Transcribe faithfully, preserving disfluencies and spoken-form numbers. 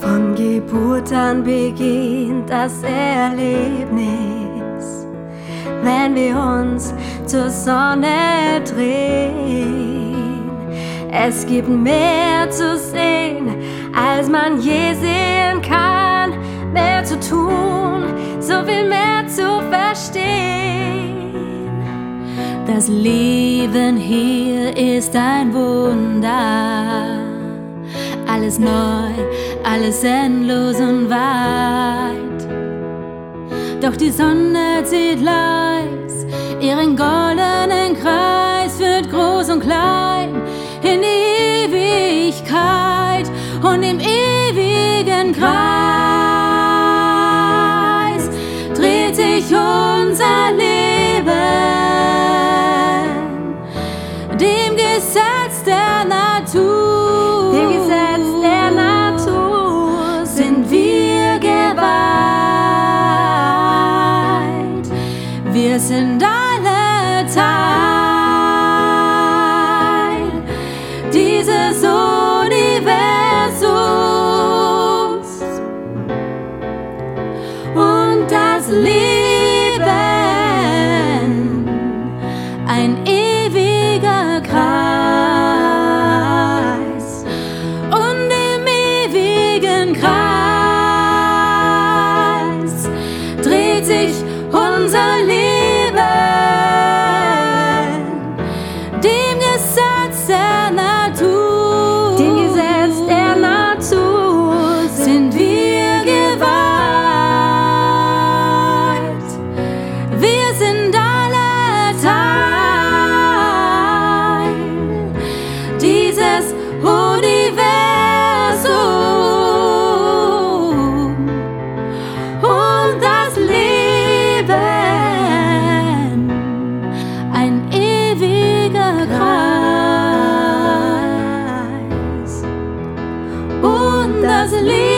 Von Geburt an beginnt das Erlebnis, wenn wir uns zur Sonne drehen. Es gibt mehr zu sehen, als man je sehen kann, mehr zu tun, so viel mehr zu verstehen. Das Leben hier ist ein Wunder, alles neu, alles endlos und weit. Doch die Sonne zieht leis ihren goldenen Kreis, führt groß und klein in die Ewigkeit, und im ewigen Kreis dreht sich unser Leben, dem Gesetz der Natur. Dem Gesetz der Natur sind wir geweiht. Wir sind alle Teil dieses Universums, und das Leben ein ewiger Kreis, und im ewigen Kreis dreht sich unser Leben, dem Gesetz der Natur. Dem Gesetz der Natur sind wir geweiht. Wir sind alle Teil dieses Universums, und das Leben ein ewiger Kreis, und das Leben